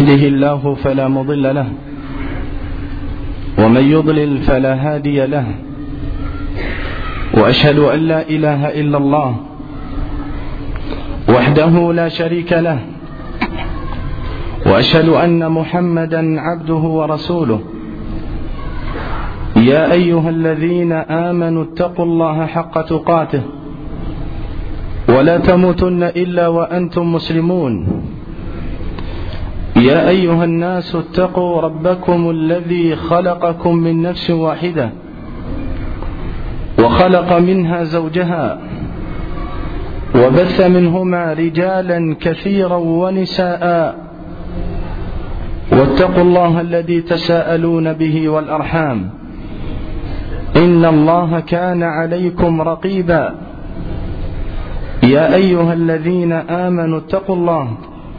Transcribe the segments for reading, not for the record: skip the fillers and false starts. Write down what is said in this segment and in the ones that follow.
يهده الله فلا مضل له ومن يضلل فلا هادي له، وأشهد أن لا إله إلا الله وحده لا شريك له، وأشهد أن محمدا عبده ورسوله. يا أيها الذين آمنوا اتقوا الله حق تقاته ولا تموتن إلا وأنتم مسلمون. يا أيها الناس اتقوا ربكم الذي خلقكم من نفس واحدة وخلق منها زوجها وبث منهما رجالا كثيرا ونساء، واتقوا الله الذي تساءلون به والأرحام، إن الله كان عليكم رقيبا. يا أيها الذين آمنوا اتقوا الله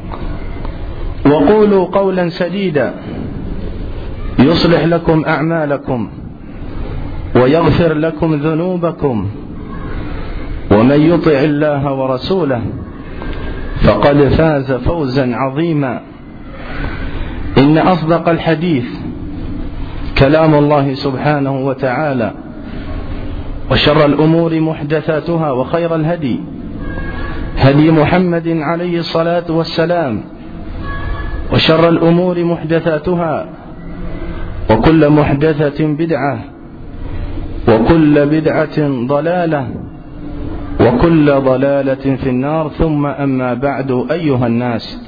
وقولوا قولا سديدا يصلح لكم أعمالكم ويغفر لكم ذنوبكم، ومن يطع الله ورسوله فقد فاز فوزا عظيما. إن أصدق الحديث كلام الله سبحانه وتعالى، وشر الأمور محدثاتها، وخير الهدي هدي محمد عليه الصلاة والسلام، وشر الأمور محدثاتها، وكل محدثة بدعة، وكل بدعة ضلالة، وكل ضلالة في النار. ثم أما بعد، أيها الناس،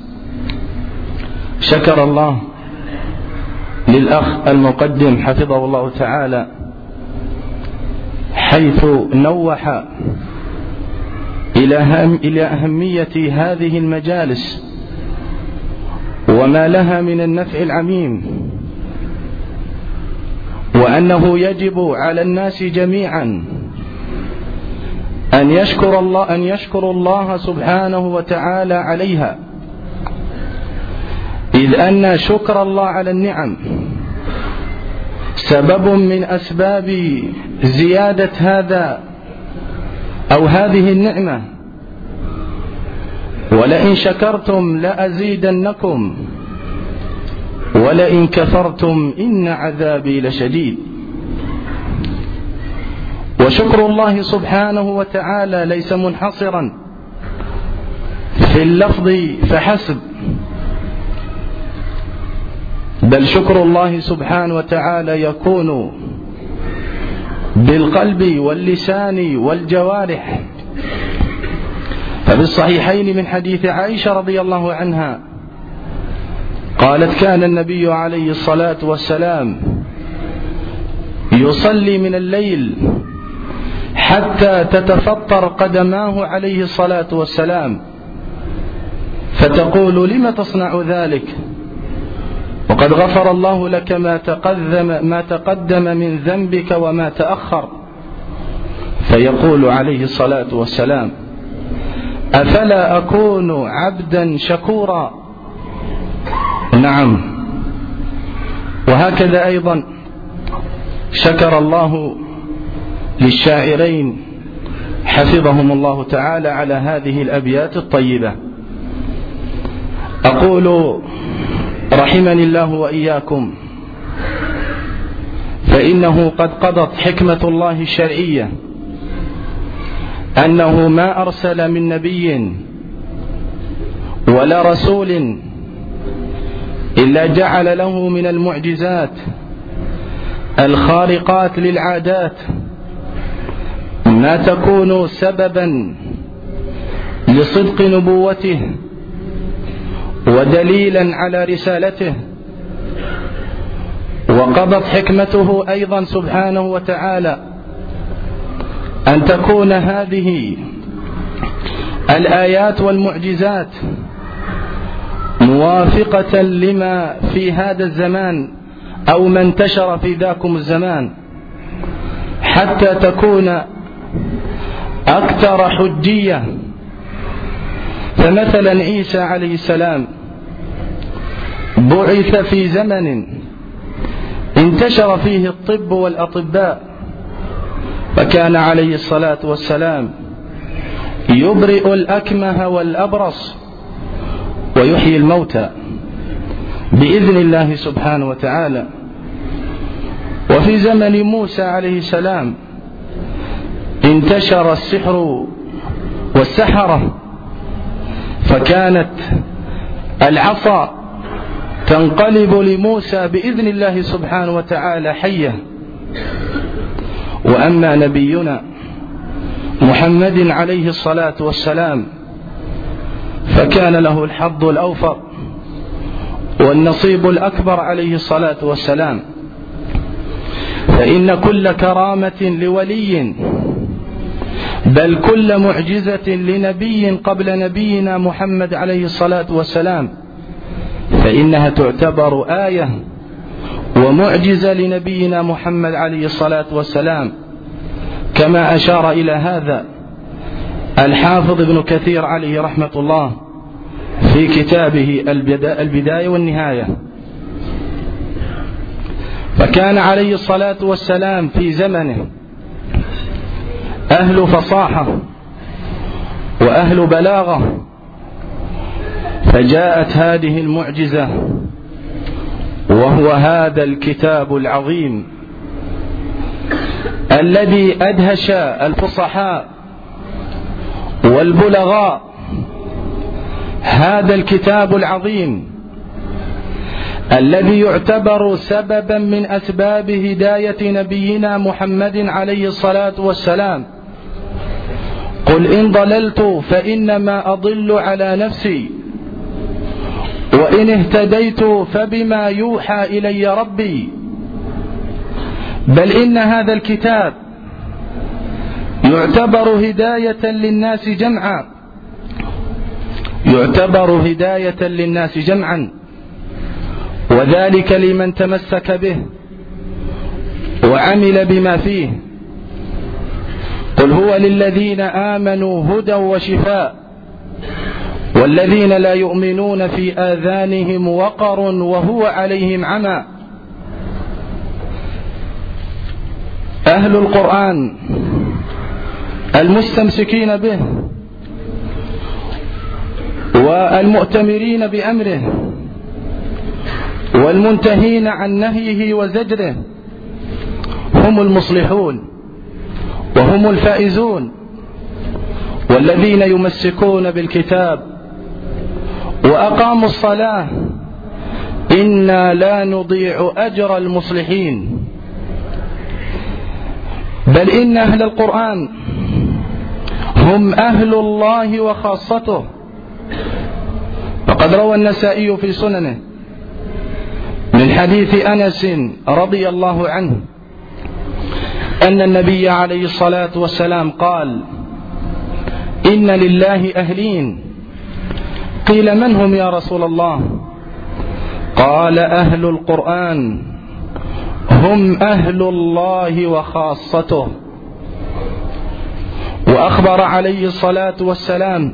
شكر الله للأخ المقدم حفظه الله تعالى حيث نوح إلى أهمية هذه المجالس وما لها من النفع العميم، وأنه يجب على الناس جميعا أن يشكروا الله سبحانه وتعالى عليها، إذ أن شكر الله على النعم سبب من أسباب زيادة هذا أو هذه النعمة. ولئن شكرتم لأزيدنكم ولئن كفرتم إن عذابي لشديد. وشكر الله سبحانه وتعالى ليس منحصرا في اللفظ فحسب، بل شكر الله سبحانه وتعالى يكون بالقلب واللسان والجوارح. ففي الصحيحين من حديث عائشة رضي الله عنها قالت: كان النبي عليه الصلاة والسلام يصلي من الليل حتى تتفطر قدماه عليه الصلاة والسلام، فتقول: لم تصنع ذلك وقد غفر الله لك ما تقدم من ذنبك وما تأخر؟ فيقول عليه الصلاة والسلام: أفلا أكون عبدا شكورا؟ نعم. وهكذا أيضا شكر الله للشاعرين حفظهم الله تعالى على هذه الأبيات الطيبة. أقول رحمني الله وإياكم، فإنه قد قضت حكمة الله الشرعية أنه ما أرسل من نبي ولا رسول إلا جعل له من المعجزات الخارقات للعادات ما تكون سببا لصدق نبوته ودليلا على رسالته. وقضت حكمته أيضا سبحانه وتعالى أن تكون هذه الآيات والمعجزات موافقة لما في هذا الزمان أو ما انتشر في ذاكم الزمان، حتى تكون أكثر حجية. فمثلا عيسى عليه السلام بعث في زمن انتشر فيه الطب والأطباء، فكان عليه الصلاة والسلام يبرئ الأكمه والأبرص ويحيي الموتى. بإذن الله سبحانه وتعالى. وفي زمن موسى عليه السلام انتشر السحر والسحرة، فكانت العصا تنقلب لموسى بإذن الله سبحانه وتعالى حية. وأما نبينا محمد عليه الصلاة والسلام فكان له الحظ الأوفر والنصيب الأكبر عليه الصلاة والسلام، فإن كل كرامة لولي بل كل معجزة لنبي قبل نبينا محمد عليه الصلاة والسلام فإنها تعتبر آية ومعجزة لنبينا محمد عليه الصلاة والسلام، كما أشار إلى هذا الحافظ ابن كثير عليه رحمة الله في كتابه البداية والنهاية. فكان عليه الصلاة والسلام في زمنه أهل فصاحة وأهل بلاغة، فجاءت هذه المعجزة وهو هذا الكتاب العظيم الذي أدهش الفصحاء والبلغاء. هذا الكتاب العظيم الذي يعتبر سببا من أسباب هداية نبينا محمد عليه الصلاة والسلام. قل إن ضللت فإنما أضل على نفسي وإن اهتديت فبما يوحى إلي ربي. بل إن هذا الكتاب يعتبر هداية للناس جمعا، يعتبر هداية للناس جمعا، وذلك لمن تمسك به وعمل بما فيه. قل هو للذين آمنوا هدى وشفاء والذين لا يؤمنون في آذانهم وقر وهو عليهم عمى. أهل القرآن المستمسكين به والمؤتمرين بأمره والمنتهين عن نهيه وزجره هم المصلحون وهم الفائزون، والذين يمسكون بالكتاب وأقاموا الصلاة إنا لا نضيع أجر المصلحين. بل إن أهل القرآن هم أهل الله وخاصته. وقد روى النسائي في سننه من حديث أنس رضي الله عنه أن النبي عليه الصلاة والسلام قال: إن لله أهلين. قيل: من هم يا رسول الله؟ قال: أهل القرآن هم أهل الله وخاصته. وأخبر عليه الصلاة والسلام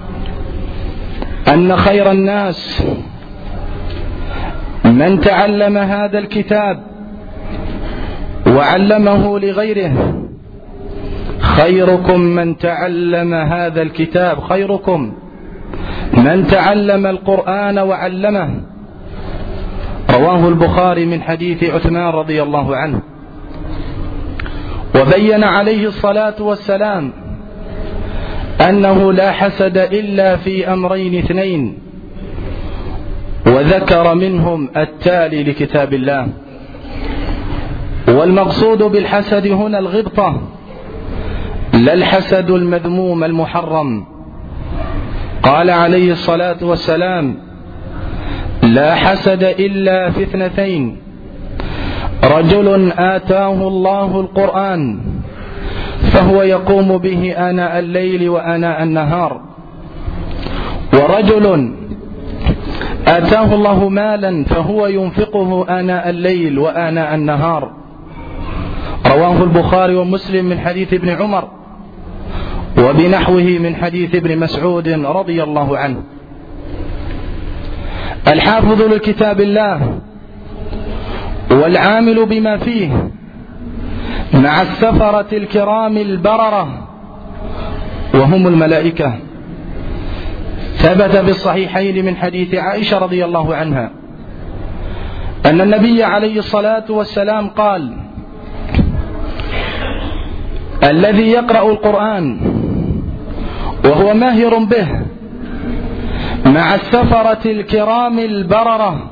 أن خير الناس من تعلم هذا الكتاب وعلمه لغيره. خيركم من تعلم هذا الكتاب، خيركم من تعلم القرآن وعلمه. رواه البخاري من حديث عثمان رضي الله عنه. وبين عليه الصلاة والسلام أنه لا حسد إلا في أمرين اثنين، وذكر منهم التالي لكتاب الله. والمقصود بالحسد هنا الغبطة، لا الحسد المذموم المحرم. قال عليه الصلاة والسلام: لا حسد إلا في اثنتين: رجل آتاه الله القرآن فهو يقوم به آناء الليل وآناء النهار، ورجل آتاه الله مالا فهو ينفقه آناء الليل وآناء النهار. رواه البخاري ومسلم من حديث ابن عمر وبنحوه من حديث ابن مسعود رضي الله عنه. الحافظ لكتاب الله والعامل بما فيه مع السفرة الكرام البررة وهم الملائكة. ثبت بالصحيحين من حديث عائشة رضي الله عنها أن النبي عليه الصلاة والسلام قال: الذي يقرأ القرآن وهو ماهر به مع السفرة الكرام البررة،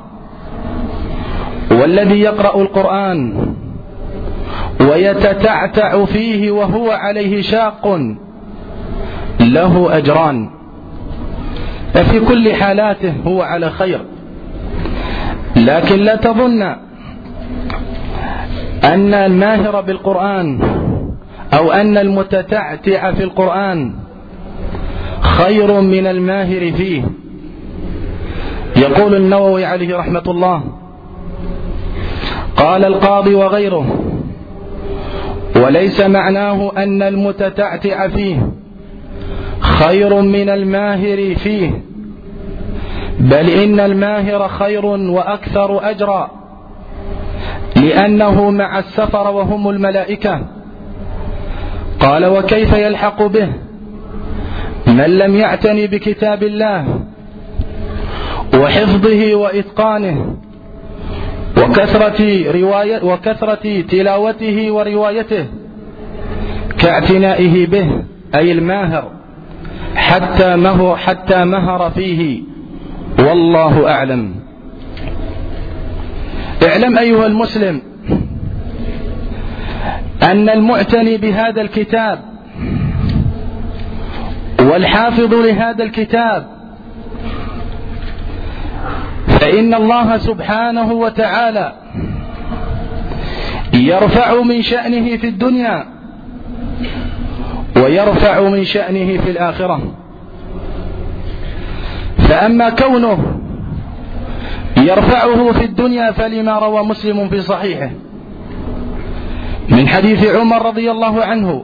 والذي يقرأ القرآن ويتتعتع فيه وهو عليه شاق له أجران، ففي كل حالاته هو على خير. لكن لا تظن أن الماهر بالقرآن أو أن المتتعتع في القرآن خير من الماهر فيه. يقول النووي عليه رحمة الله: قال القاضي وغيره: وليس معناه أن المتتعتع فيه خير من الماهر فيه، بل إن الماهر خير وأكثر أجرا، لأنه مع السفر وهم الملائكة. قال: وكيف يلحق به من لم يعتني بكتاب الله وحفظه وإتقانه وكثرة تلاوته وروايته كاعتنائه به، أي الماهر، حتى مهر فيه، والله أعلم. اعلم أيها المسلم أن المعتني بهذا الكتاب والحافظ لهذا الكتاب فإن الله سبحانه وتعالى يرفع من شأنه في الدنيا ويرفع من شأنه في الآخرة. فأما كونه يرفعه في الدنيا فلما روى مسلم في صحيحه من حديث عمر رضي الله عنه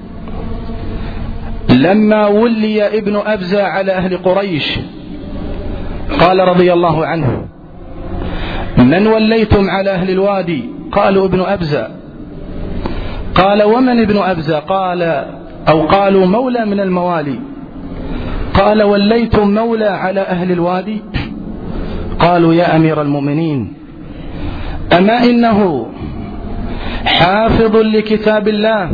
لما ولي ابن أبزة على أهل قريش قال رضي الله عنه: من وليتم على أهل الوادي؟ قالوا: ابن أبزة. قال: ومن ابن أبزة؟ قالوا: مولى من الموالي. قال: وليتم مولى على أهل الوادي؟ قالوا: يا أمير المؤمنين، أما إنه حافظ لكتاب الله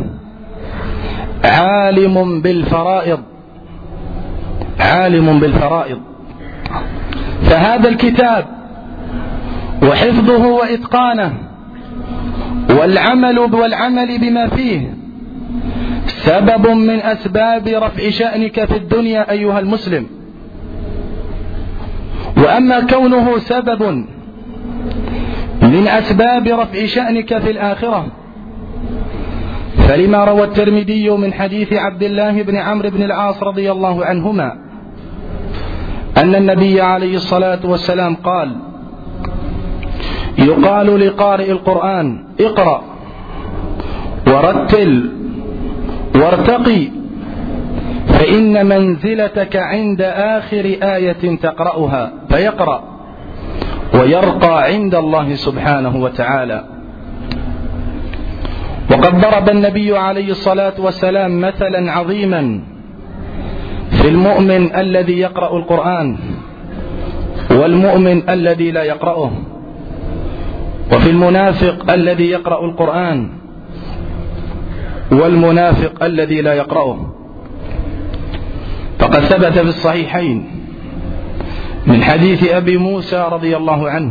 عالم بالفرائض، فهذا الكتاب وحفظه وإتقانه والعمل بما فيه سبب من أسباب رفع شأنك في الدنيا أيها المسلم. وأما كونه سبب من أسباب رفع شأنك في الآخرة فلما روى الترمذي من حديث عبد الله بن عمرو بن العاص رضي الله عنهما أن النبي عليه الصلاة والسلام قال: يقال لقارئ القرآن: اقرأ ورتل وارتقي، فإن منزلتك عند آخر آية تقرأها، فيقرأ ويرقى عند الله سبحانه وتعالى. وقد ضرب النبي عليه الصلاة والسلام مثلا عظيما في المؤمن الذي يقرأ القرآن والمؤمن الذي لا يقرأه، وفي المنافق الذي يقرأ القرآن والمنافق الذي لا يقرأه. فقد ثبت في الصحيحين من حديث أبي موسى رضي الله عنه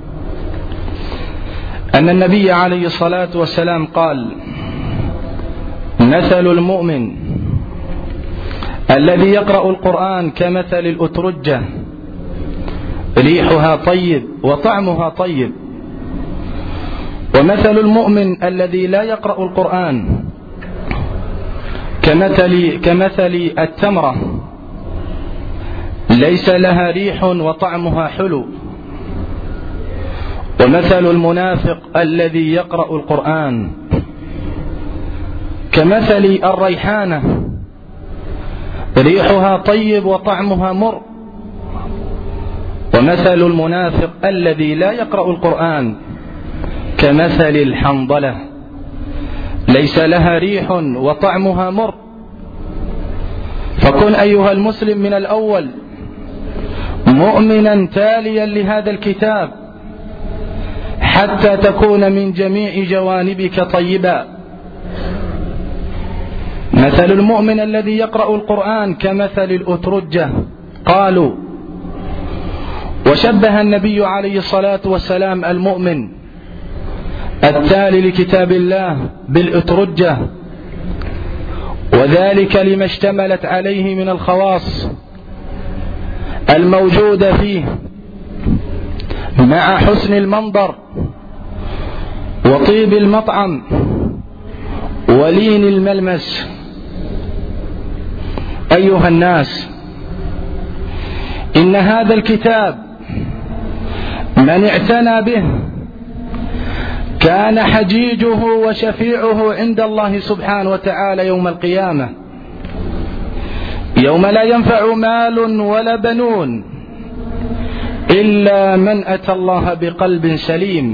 أن النبي عليه الصلاة والسلام قال: مثل المؤمن الذي يقرأ القرآن كمثل الأترجة، ريحها طيب وطعمها طيب. ومثل المؤمن الذي لا يقرأ القرآن كمثل التمرة، ليس لها ريح وطعمها حلو. ومثل المنافق الذي يقرأ القرآن كمثل الريحانة، ريحها طيب وطعمها مر. ومثل المنافق الذي لا يقرأ القرآن كمثل الحنظلة، ليس لها ريح وطعمها مر. فكن أيها المسلم من الأول مؤمنا تاليا لهذا الكتاب حتى تكون من جميع جوانبك طيبا. مثل المؤمن الذي يقرأ القرآن كمثل الأترجة قالوا. وشبه النبي عليه الصلاة والسلام المؤمن التالي لكتاب الله بالأترجة، وذلك لما اشتملت عليه من الخواص الموجودة فيه مع حسن المنظر وطيب المطعم ولين الملمس. أيها الناس، إن هذا الكتاب من اعتنى به كان حجيجه وشفيعه عند الله سبحانه وتعالى يوم القيامة، يوم لا ينفع مال ولا بنون إلا من أتى الله بقلب سليم.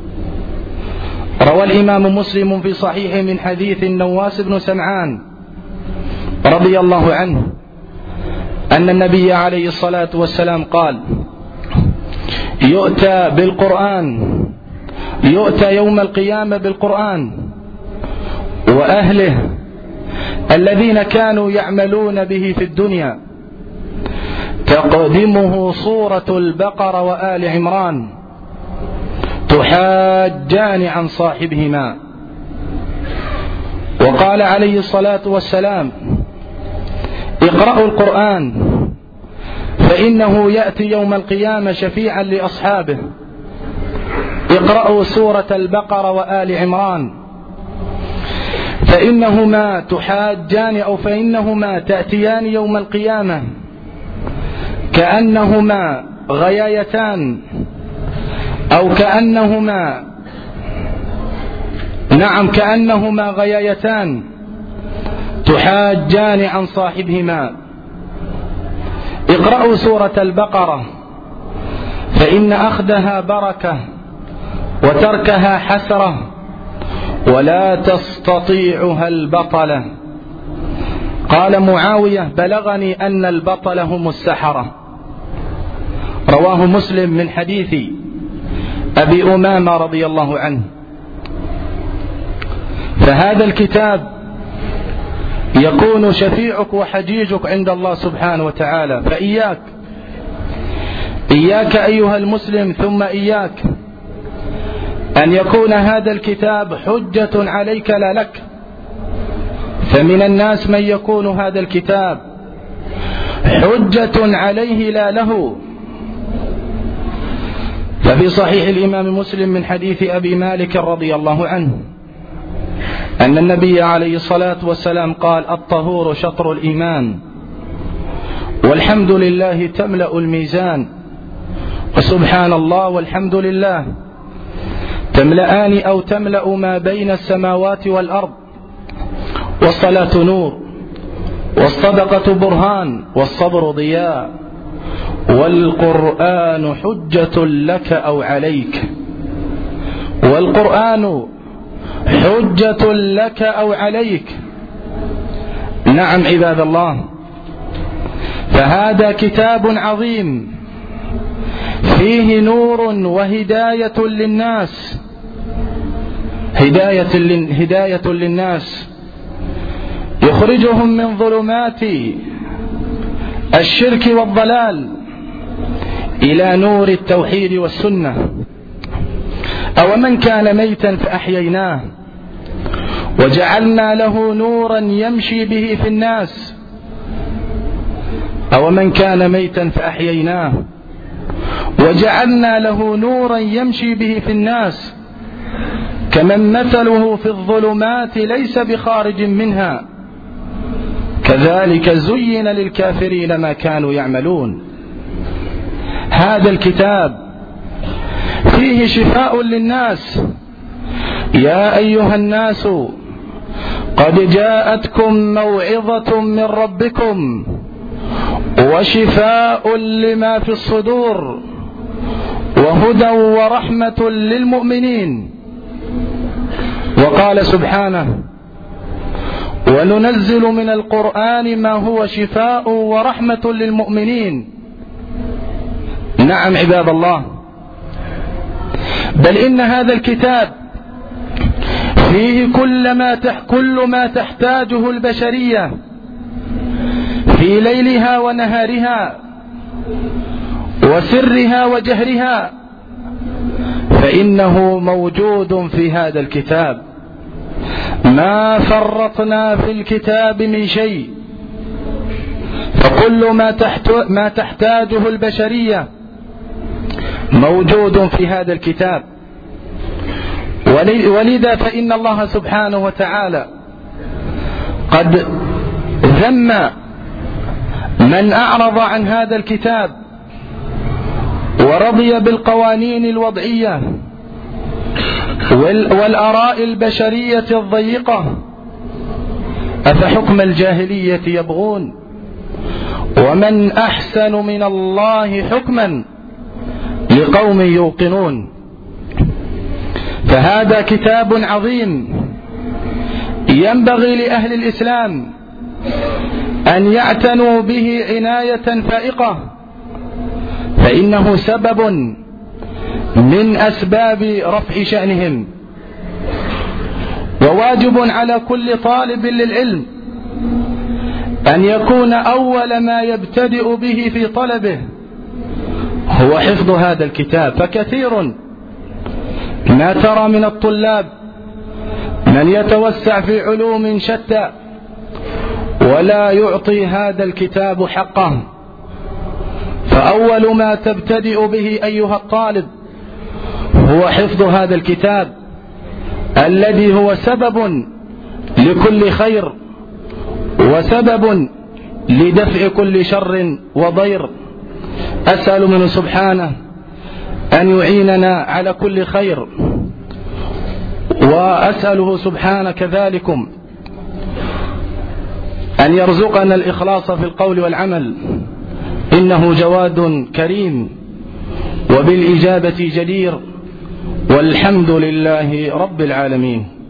روى الإمام مسلم في صحيحه من حديث النواس بن سمعان رضي الله عنه أن النبي عليه الصلاة والسلام قال: يؤتى يوم القيامة بالقرآن وأهله الذين كانوا يعملون به في الدنيا، تقدمه سورة البقرة وآل عمران تحاجان عن صاحبهما. وقال عليه الصلاة والسلام: اقرأوا القرآن فإنه يأتي يوم القيامة شفيعا لأصحابه. اقرأوا سورة البقرة وآل عمران فإنهما تحاجان أو فإنهما تأتيان يوم القيامة كأنهما غيايتان أو كأنهما غيايتان تحاجان عن صاحبهما. اقرأوا سورة البقرة فإن أخذها بركة وتركها حسرة ولا تستطيعها البطلة. قال معاوية: بلغني أن البطل هم السحرة. رواه مسلم من حديث أبي أمامة رضي الله عنه. فهذا الكتاب يكون شفيعك وحجيجك عند الله سبحانه وتعالى. إياك أيها المسلم ثم إياك أن يكون هذا الكتاب حجة عليك لا لك، فمن الناس من يكون هذا الكتاب حجة عليه لا له. ففي صحيح الإمام مسلم من حديث أبي مالك رضي الله عنه أن النبي عليه الصلاة والسلام قال: الطهور شطر الإيمان والحمد لله تملأ الميزان، وسبحان الله والحمد لله تملأان أو تملأ ما بين السماوات والأرض، والصلاة نور، والصدقة برهان، والصبر ضياء، والقرآن حجة لك أو عليك. والقرآن حجة لك أو عليك. نعم عباد الله، فهذا كتاب عظيم فيه نور وهداية للناس، هداية للناس يخرجهم من ظلمات الشرك والضلال إلى نور التوحيد والسنة. أو من كان ميتا فأحييناه وجعلنا له نورا يمشي به في الناس. أو من كان ميتا فأحييناه وجعلنا له نورا يمشي به في الناس كمن مثله في الظلمات ليس بخارج منها كذلك زين للكافرين ما كانوا يعملون. هذا الكتاب فيه شفاء للناس. يا أيها الناس قد جاءتكم موعظة من ربكم وشفاء لما في الصدور وهدى ورحمة للمؤمنين. وقال سبحانه: وننزل من القرآن ما هو شفاء ورحمة للمؤمنين. نعم عباد الله، بل إن هذا الكتاب فيه كل ما تحتاجه البشرية في ليلها ونهارها وسرها وجهرها، فإنه موجود في هذا الكتاب. ما فرطنا في الكتاب من شيء، فكل ما تحتاجه البشرية موجود في هذا الكتاب. ولذا فإن الله سبحانه وتعالى قد ذم من أعرض عن هذا الكتاب ورضي بالقوانين الوضعية والآراء البشرية الضيقة. أفحكم الجاهلية يبغون ومن أحسن من الله حكما لقوم يوقنون. فهذا كتاب عظيم ينبغي لأهل الإسلام أن يعتنوا به عناية فائقة، فإنه سبب من أسباب رفع شأنهم. وواجب على كل طالب للعلم أن يكون أول ما يبتدئ به في طلبه هو حفظ هذا الكتاب. فكثير ما ترى من الطلاب من يتوسع في علوم شتى ولا يعطي هذا الكتاب حقه. فأول ما تبتدئ به أيها الطالب هو حفظ هذا الكتاب الذي هو سبب لكل خير وسبب لدفع كل شر وضير. أسأل منه سبحانه أن يعيننا على كل خير، وأسأله سبحانه كذلكم أن يرزقنا الإخلاص في القول والعمل، إنه جواد كريم وبالإجابة جدير، والحمد لله رب العالمين.